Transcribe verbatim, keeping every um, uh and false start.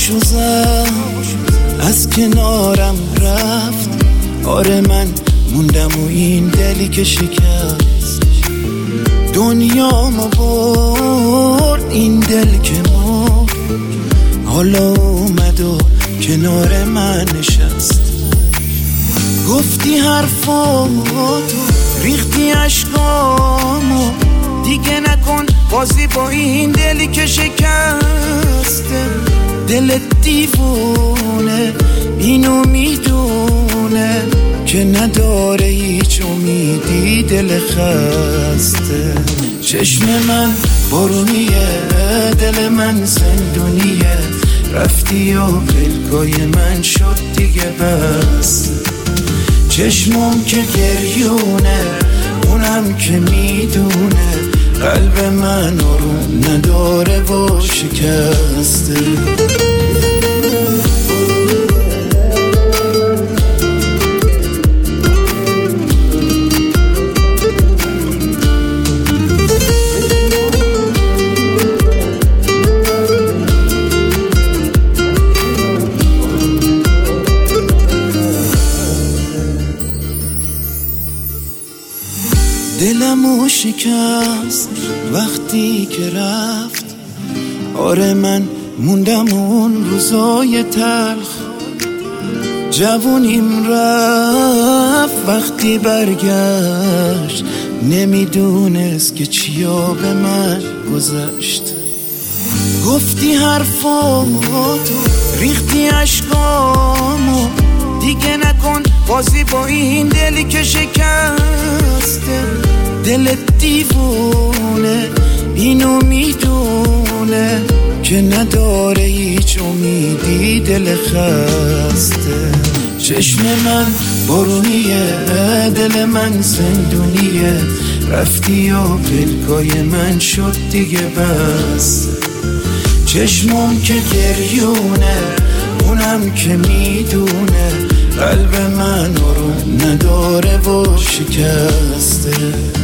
پاشو زد از کنارم رفت. آره من موندم و این دلی که شکست دنیامو برد، این دل که مرد حالا اومد و کنار من نشست. گفتی حرفاتو ریختی عشقامو، دیگه نکن بازی با این دلی که شکسته. دل دیوونه اینو میدونه که نداره هیچ امیدی، دل خسته. چشم من بارونیه، دل من زندونیه، رفتی و پلکای من شد دیگه بس. چشمم که گریونه اونم که میدونه قلب من آروم نداره و شکسته. دلمو شکست وقتی که رفت. آره من موندم اون روزای تلخ. جوونیم رفت وقتی برگشت، نمیدونست که چیا به من گذشت. گفتی حرفاتو ریختی عشقامو، دیگه نکن بازی با این دلی که شکسته. دل دیوونه اینو میدونه که نداره هیچ امیدی، دل خسته. چشم من بارونیه، دل من زندونیه، رفتی و پلکای من شد دیگه بس. چشمم که گریونه اونم که میدونه قلب من آروم نداره و شکسته.